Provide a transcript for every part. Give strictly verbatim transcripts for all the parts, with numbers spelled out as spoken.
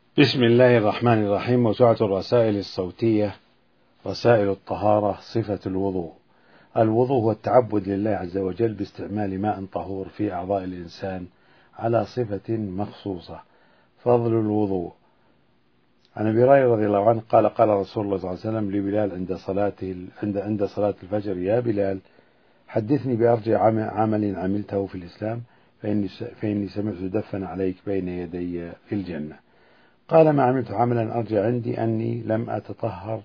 بسم الله الرحمن الرحيم. موسوعة الرسائل الصوتية رسائل الطهارة. صفة الوضوء. الوضوء هو التعبد لله عز وجل باستعمال ماء طهور في أعضاء الإنسان على صفة مخصوصة. فضل الوضوء. عن أبي هريرة رضي الله عنه قال قال رسول الله صلى الله عليه وسلم لبلال عند صلاته عند عند صلاة الفجر: يا بلال حدثني بأرجع عمل عملته في الإسلام فإني فإني سمعت دفن عليك بين يدي في الجنة. قال: ما عملت عملا أرجع عندي أني لم أتطهر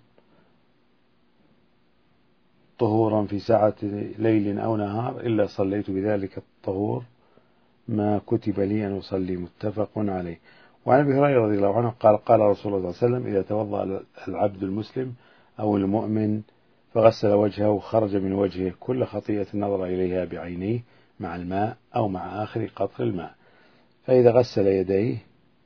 طهورا في ساعة ليل أو نهار إلا صليت بذلك الطهور ما كتب لي أن أصلي. متفق عليه. وعن أبي هريرة رضي الله عنه قال قال رسول الله صلى الله عليه وسلم: إذا توضأ العبد المسلم أو المؤمن فغسل وجهه خرج من وجهه كل خطيئة نظر إليها بعينيه مع الماء أو مع آخر قطر الماء. فإذا غسل يديه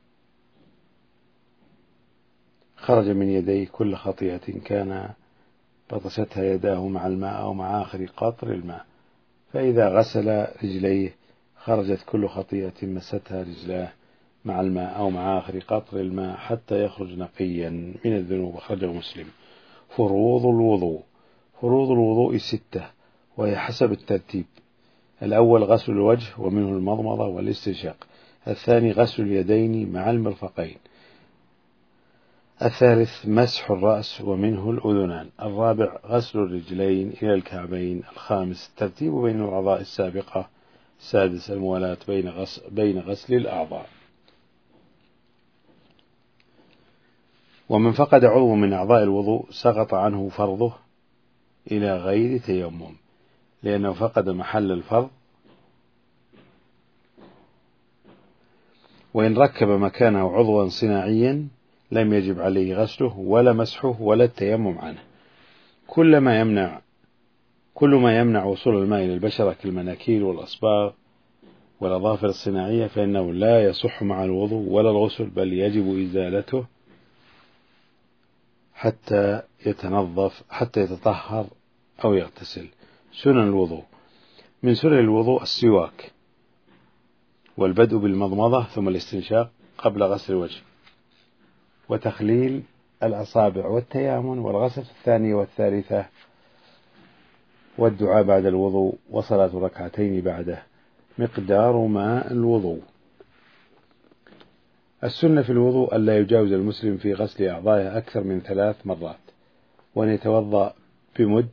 خرج من يديه كل خطيئة كان بطشتها يداه مع الماء أو مع آخر قطر الماء. فإذا غسل رجليه خرجت كل خطيئة مستها رجلاه مع الماء أو مع آخر قطر الماء حتى يخرج نقيا من الذنوب. أخرجه مسلم. فروض الوضوء. فروض الوضوء ستة وهي حسب الترتيب: الأول غسل الوجه ومنه المضمضة والاستنشاق. الثاني غسل اليدين مع المرفقين. الثالث مسح الرأس ومنه الأذنان. الرابع غسل الرجلين إلى الكعبين. الخامس الترتيب بين الأعضاء السابقة. السادس الموالاة بين غسل, بين غسل الأعضاء. ومن فقد عضو من أعضاء الوضوء سقط عنه فرضه إلى غير تيمم لأنه فقد محل الفرض، وإن ركب مكانه عضوا صناعيا لم يجب عليه غسله ولا مسحه ولا التيمم عنه. كل ما يمنع كل ما يمنع وصول الماء إلى البشرة كالمناكير والأصباغ والأظافر الصناعية فإنه لا يصح مع الوضوء ولا الغسل، بل يجب إزالته حتى يتنظف حتى يتطهر أو يغتسل. سنن الوضوء. من سنن الوضوء السواك والبدء بالمضمضة ثم الاستنشاق قبل غسل الوجه، وتخليل الأصابع والتيامن والغسل الثانية والثالثة، والدعاء بعد الوضوء، وصلاة ركعتين بعده. مقدار ماء الوضوء. السنة في الوضوء ألا يجاوز المسلم في غسل أعضائه أكثر من ثلاث مرات، وأن يتوضأ بمد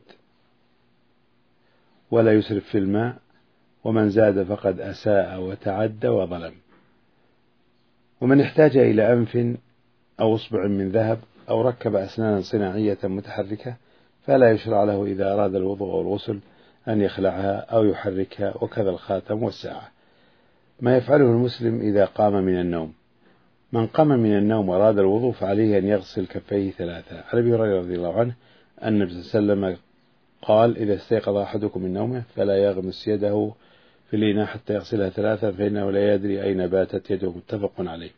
ولا يسرف في الماء، ومن زاد فقد أساء وتعدى وظلم. ومن احتاج إلى أنف أو أصبع من ذهب أو ركب أسنانا صناعية متحركة فلا يشرع له إذا أراد الوضوء والغسل أن يخلعها أو يحركها، وكذا الخاتم والساعة. ما يفعله المسلم إذا قام من النوم. من قام من النوم وأراد الوضوء فعليه أن يغسل كفيه ثلاثة. عن أبي هريرة رضي الله عنه أن النبي صلى الله عليه وسلم قال: إذا استيقظ أحدكم من نومه فلا يغمس يده في الإناء حتى يغسلها ثلاثة فإنه لا يدري أين باتت يده. متفق عليه.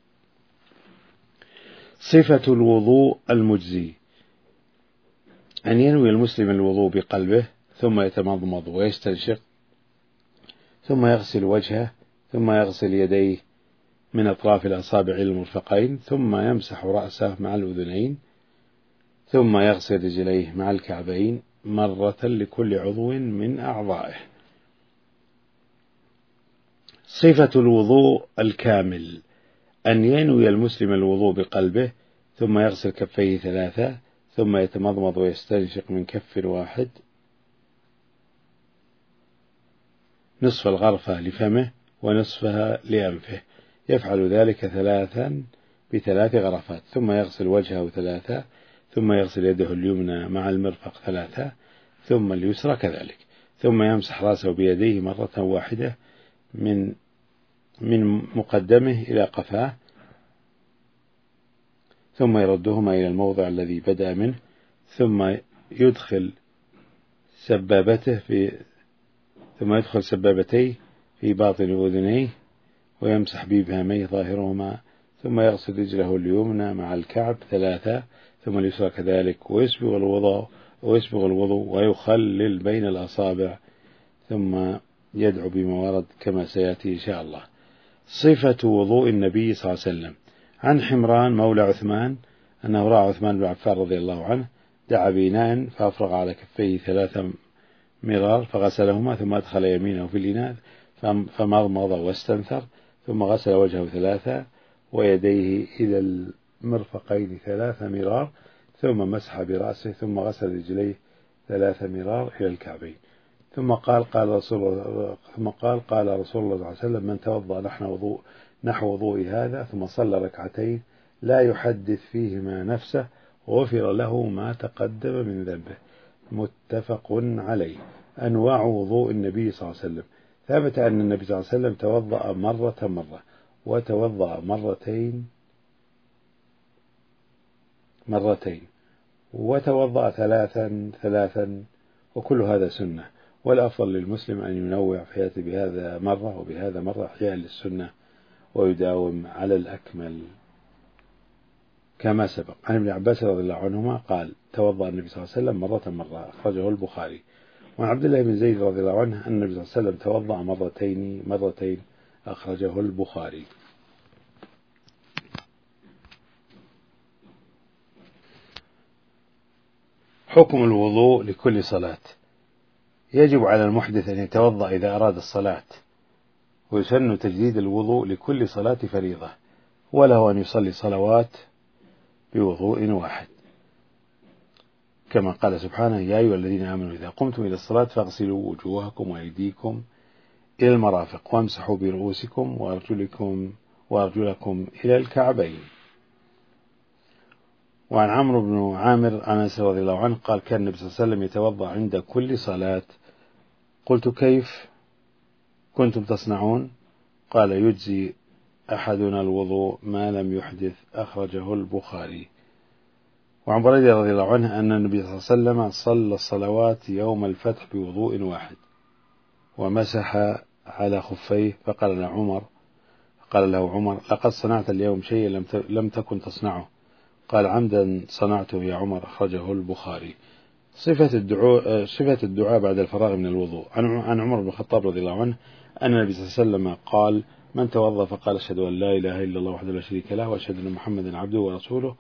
صفة الوضوء المجزي. أن ينوي المسلم الوضوء بقلبه ثم يتمضمض ويستنشق ثم يغسل وجهه ثم يغسل يديه من أطراف الأصابع إلى المرفقين ثم يمسح رأسه مع الأذنين ثم يغسل رجليه مع الكعبين مرة لكل عضو من أعضائه. صفة الوضوء الكامل. أن ينوي المسلم الوضوء بقلبه ثم يغسل كفيه ثلاثة ثم يتمضمض ويستنشق من كف واحد نصف الغرفة لفمه ونصفها لأنفه، يفعل ذلك ثلاثا بثلاث غرفات، ثم يغسل وجهه ثلاثة ثم يغسل يده اليمنى مع المرفق ثلاثة ثم اليسرى كذلك، ثم يمسح رأسه بيديه مرة واحدة من من مقدمه إلى قفاه ثم يردهما إلى الموضع الذي بدأ منه، ثم يدخل سبابته في ثم يدخل سبابتيه في باطن أذنيه ويمسح بإبهاميه ظاهرهما، ثم يغسل رجله اليمنى مع الكعب ثلاثة ثم اليسرى كذلك، ويسبغ الوضوء ويسبغ الوضوء ويخلل بين الأصابع ثم يدعو بما ورد كما سيأتي إن شاء الله. صفة وضوء النبي صلى الله عليه وسلم. عن حمران مولى عثمان أنه رأى عثمان بن عفان رضي الله عنه دعا بإناء فأفرغ على كفيه ثلاث مرار فغسلهما ثم أدخل يمينه في الإناء فمضمض واستنثر ثم غسل وجهه ثلاثة ويديه إلى المرفقين ثلاث مرار ثم مسح برأسه ثم غسل رجليه ثلاث مرار إلى الكعبين ثم قال قال رسول ثم قال قال رسول الله صلى الله عليه وسلم من توضأ نحو وضوء نحو وضوء هذا ثم صلى ركعتين لا يحدث فيهما نفسه غفر له ما تقدم من ذنبه. متفق عليه. أنواع وضوء النبي صلى الله عليه وسلم. ثبت أن النبي صلى الله عليه وسلم توضأ مرة مرة وتوضأ مرتين مرتين وتوضأ ثلاثا ثلاثا وكل هذا سنة، والأفضل للمسلم أن ينوع فيأتي بهذا مرة وبهذا مرة إحياء للسنة ويداوم على الأكمل كما سبق. عن ابن عباس رضي الله عنهما قال توضأ النبي صلى الله عليه وسلم مرة مرة أخرجه البخاري. وعن عبد الله بن زيد رضي الله عنه أن النبي صلى الله عليه وسلم توضأ مرتين مرتين أخرجه البخاري. حكم الوضوء لكل صلاة. يجب على المحدث أن يتوضأ إذا أراد الصلاة، ويسن تجديد الوضوء لكل صلاة فريضة، وله أن يصلي صلوات بوضوء واحد، كما قال سبحانه يا أيها الذين آمنوا إذا قمتم إلى الصلاة فاغسلوا وجوهكم وأيديكم إلى المرافق وامسحوا برؤوسكم وأرجلكم وأرجلكم إلى الكعبين. وعن عمرو بن عامر عن أنس رضي الله عنه قال كان النبي صلى الله عليه وسلم يتوضأ عند كل صلاة. قلت كيف كنتم تصنعون؟ قال يجزي أحدنا الوضوء ما لم يحدث، أخرجه البخاري. وعن بريدة رضي الله عنه أن النبي صلى الله عليه وسلم صلى الصلوات يوم الفتح بوضوء واحد ومسح على خفيه فقال له عمر قال له عمر لقد صنعت اليوم شيئا لم تكن تصنعه. قال عمدا صنعته يا عمر، أخرجه البخاري. صفة الدعاء صفة الدعاء بعد الفراغ من الوضوء. عن عمر بن الخطاب رضي الله عنه أن النبي صلى الله عليه وسلم قال من توضأ فقال أشهد أن لا إله إلا الله وحده لا شريك له وأشهد أن محمدا عبده ورسوله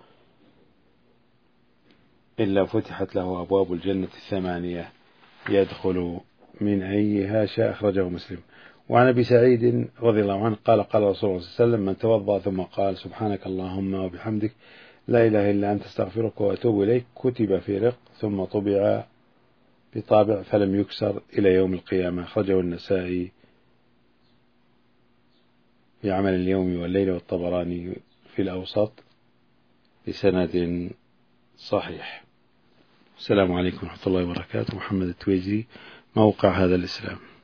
إلا فتحت له أبواب الجنة الثمانية يدخل من أيها شاء، أخرجه مسلم. وعن أبي سعيد رضي الله عنه قال قال رسول الله صلى الله عليه وسلم من توضأ ثم قال سبحانك اللهم وبحمدك لا إله إلا أنت استغفرك وأتوب إليك كتب في رق ثم طبع بطابع فلم يكسر إلى يوم القيامة، أخرجه النسائي بعمل اليوم والليلة والطبراني في الأوسط بسند صحيح. السلام عليكم ورحمة الله وبركاته. محمد التويجري، موقع هذا الإسلام.